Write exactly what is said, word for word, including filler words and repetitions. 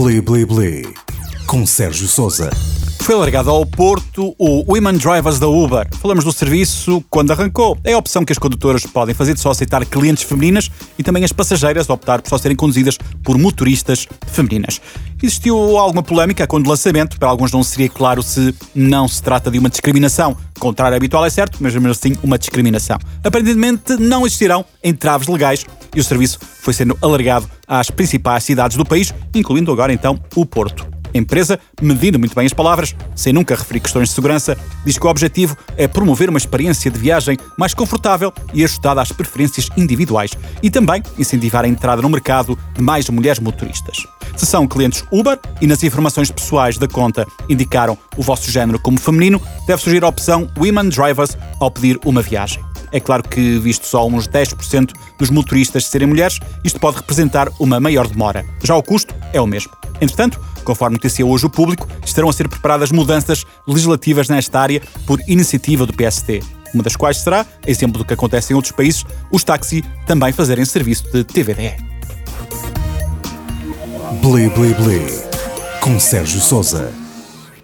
Bli Bli Bli, com Sérgio Sousa. Foi alargado ao Porto o Women Drivers da Uber. Falamos do serviço quando arrancou. É a opção que as condutoras podem fazer de só aceitar clientes femininas e também as passageiras optar por só serem conduzidas por motoristas femininas. Existiu alguma polémica quando o lançamento. Para alguns não seria claro se não se trata de uma discriminação. O contrário habitual é certo, mas mesmo assim uma discriminação. Aparentemente não existirão entraves legais e o serviço foi sendo alargado às principais cidades do país, incluindo agora então o Porto. A empresa, medindo muito bem as palavras, sem nunca referir questões de segurança, diz que o objetivo é promover uma experiência de viagem mais confortável e ajustada às preferências individuais e também incentivar a entrada no mercado de mais mulheres motoristas. Se são clientes Uber e nas informações pessoais da conta indicaram o vosso género como feminino, deve surgir a opção Women Drivers ao pedir uma viagem. É claro que, visto só uns dez por cento dos motoristas serem mulheres, isto pode representar uma maior demora. Já o custo é o mesmo. Entretanto, conforme noticia hoje o Público, estarão a ser preparadas mudanças legislativas nesta área por iniciativa do P S D. Uma das quais será, exemplo do que acontece em outros países, os táxis também fazerem serviço de T V D E. Bli Bli Bli, com Sérgio Sousa.